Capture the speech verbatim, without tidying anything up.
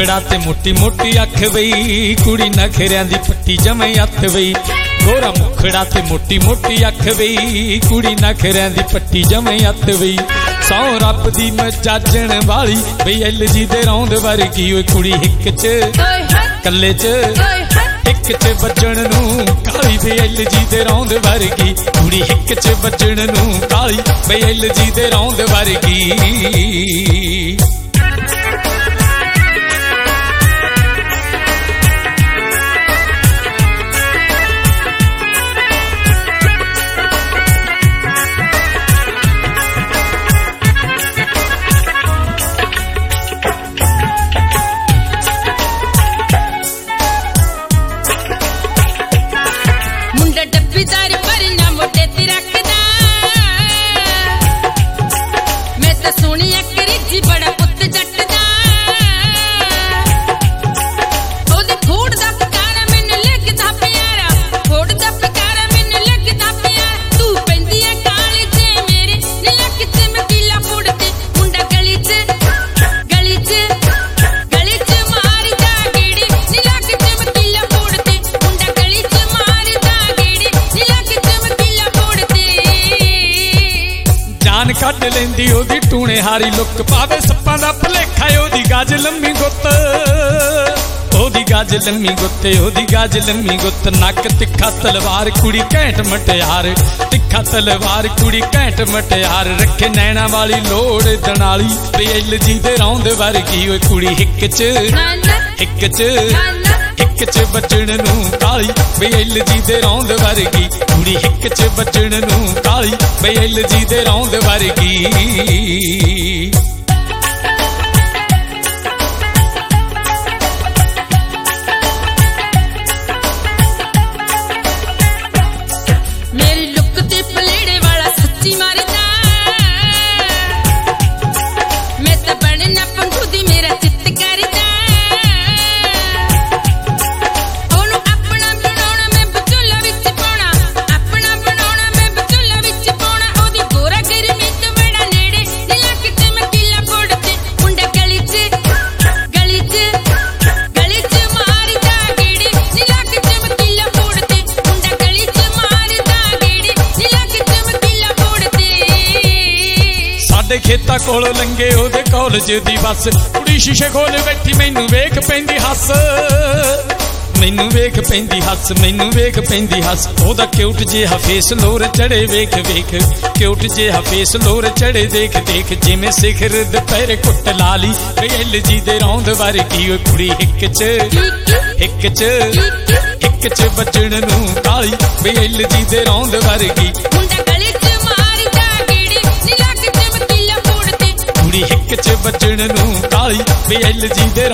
मुखड़ा ते मोटी मोटी अख बई कुड़ी नखरियां दी पट्टी जमे हथ बई गोरा मुखड़ा ते मोटी मोटी अख बई कुड़ी नखरियां दी पट्टी जमे हथ बई सौ रब दी मजाजण वाली बई एल जी दे रौंद वर्गी ओए कुड़ी हिक च कल्ले च हिक च बजण नूं काली बई एल जी दे रौंद वर्गी कुड़ी हिक च बजण नूं काली बई एल जी दे रौंद वर्गी। कट लेंदी ओदी टूने हारी लुक पावे सप्पां दा भलेखा ओदी गज लम्मी गुत्त ओदी गज लम्मी गुत्ते ओदी गज लम्मी गुत्त नक तिखा तलवार कुड़ी घैंट मटियार तिखा तलवार कुड़ी घैंट मटियार रखे नैना वाली लोड़ दनाली बई एल जी दे रौंद वर्गी ओए कुड़ी हिक च हिक च हिक च बजण नूं काली बई एल जी दे रौंद वर्गी कुड़ी हिक च बजण नूं काली बई एल जी दे रौंद वर्गी। मेरी लुक ते पलेड़े वाला सच्ची मारदा मैं तां बनना पंखू दी मेरा चित्त करदा ओनू अपना बनाउणा मैं बचोला विच पाउणा अपना बनाउणा मैं बचोला विच पाउणा ओदी गोरा गरमी तो बड़ा नेड़े नीला किते मैं किला फोड़ते मुंडा गली च गली च गली च मारदा गेड़ी नीला किते मैं किला फोड़ते मुंडा गली च मारदा गेड़ी नीला किते मैं किला फोड़ते। साडे खेतां कोल लंघे ओदे कॉलेज दी बस कुड़ी शीशे खोल बैठी मैनू वेख पैंदी हस मैनू वेख पैंदी हस मैनू वेख पैंदी हस ओदा क्यूट जिहा फेस लोर चढ़े वेख वेख क्यूट जिहा फेस लोर चढ़े देख देख जिवें सिखर दुपहरे कुट लाली बई एल जी दे रौंद वर्गी ओए कुड़ी हिक च हिक च हिक च बजण नूं काली बई एल जी दे रौंद वर्गी मुंडा गली च मारदा गेड़ी नीला किते मैं किला फोड़ते कुड़ी हिक च बजण नूं काली बई एल जी दे